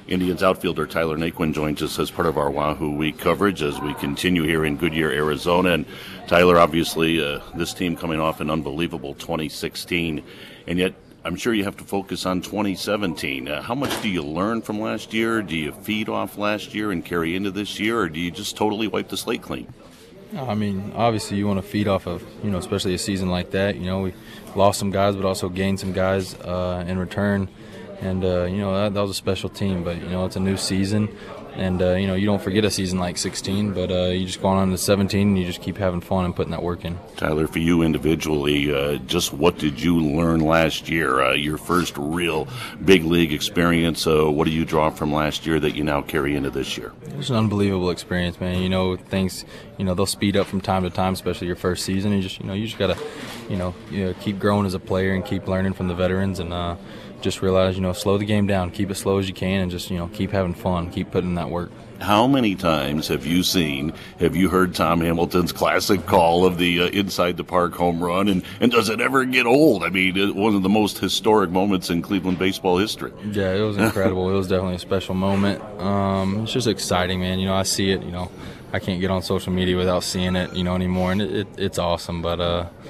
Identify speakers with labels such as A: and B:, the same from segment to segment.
A: Indians outfielder Tyler Naquin joins us as part of our Wahoo Week coverage as we continue here in Goodyear, Arizona. And Tyler, obviously, this team coming off an unbelievable 2016, and yet I'm sure you have to focus on 2017. How much do you learn from last year? Do you feed off last year and carry into this year, or do you just totally wipe the slate clean?
B: I mean, obviously you want to feed off of, especially a season like that. We lost some guys, but also gained some guys in return. And, that was a special team. But, it's a new season. And, you don't forget a season like 16, but you just go on to 17 and you just keep having fun and putting that work in.
A: Tyler, for you individually, just what did you learn last year? Your first real big league experience, what do you draw from last year that you now carry into this year?
B: It was an unbelievable experience, man. Things, they'll speed up from time to time, especially your first season. You just got to, keep growing as a player and keep learning from the veterans and just realize, slow the game down, keep it slow as you can, and just, keep having fun, keep putting in that work.
A: How many times have you heard Tom Hamilton's classic call of the inside the park home run, and does it ever get old? I mean, one of the most historic moments in Cleveland baseball history.
B: Yeah, it was incredible. It was definitely a special moment. It's just exciting, man. I see it, I can't get on social media without seeing it, anymore, and it's awesome, but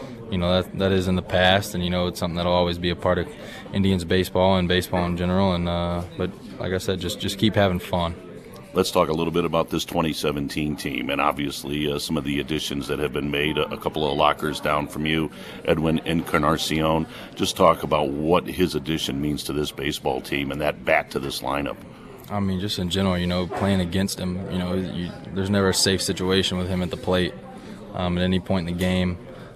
B: that is in the past, and it's something that'll always be a part of Indians baseball and baseball in general. And but like I said, just keep having fun.
A: Let's talk a little bit about this 2017 team, and obviously some of the additions that have been made. A couple of lockers down from you, Edwin Encarnacion. Just talk about what his addition means to this baseball team and that bat to this lineup.
B: I mean, just in general, playing against him, there's never a safe situation with him at the plate at any point in the game.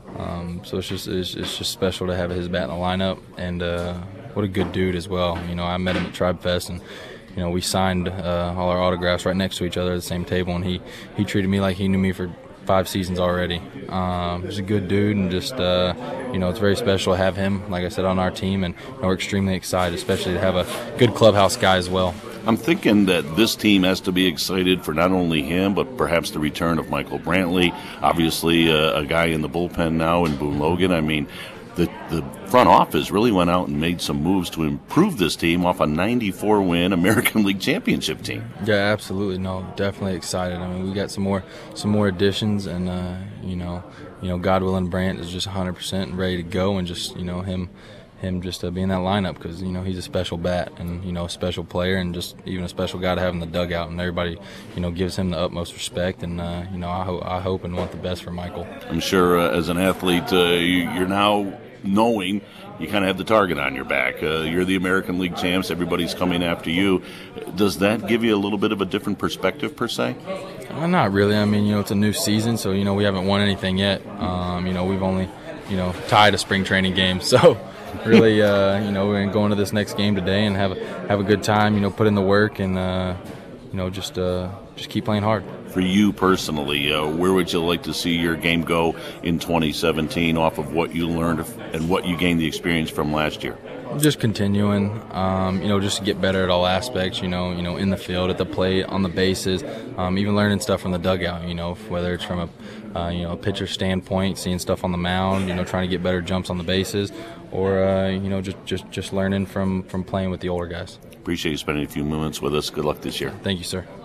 B: So it's just special to have his bat in the lineup, and what a good dude as well. I met him at Tribe Fest, and we signed all our autographs right next to each other at the same table, and he treated me like he knew me for 5 seasons already. He's a good dude, and just it's very special to have him, like I said, on our team, and we're extremely excited, especially to have a good clubhouse guy as well.
A: I'm thinking that this team has to be excited for not only him, but perhaps the return of Michael Brantley. Obviously, a guy in the bullpen now in Boone Logan. I mean, the front office really went out and made some moves to improve this team off a 94-win American League Championship team.
B: Yeah, absolutely. No, definitely excited. I mean, we got some more additions, and God willing, Brant is just 100% and ready to go, and just him just be in that lineup because he's a special bat and a special player and just even a special guy to have in the dugout, and everybody gives him the utmost respect, and I hope and want the best for Michael.
A: I'm sure as an athlete you're now knowing you kind of have the target on your back. You're the American League champs. Everybody's coming after you. Does that give you a little bit of a different perspective per se?
B: Not really. I mean, it's a new season, so we haven't won anything yet. We've only tied a spring training game, so. Really, we're going to go into this next game today and have a good time. Put in the work and just keep playing hard.
A: For you personally, where would you like to see your game go in 2017 off of what you learned and what you gained the experience from last year?
B: Just continuing, just to get better at all aspects. In the field, at the plate, on the bases, even learning stuff from the dugout. Whether it's from a pitcher standpoint, seeing stuff on the mound. Trying to get better jumps on the bases, or just learning from playing with the older guys.
A: Appreciate you spending a few moments with us. Good luck this year.
B: Thank you, sir.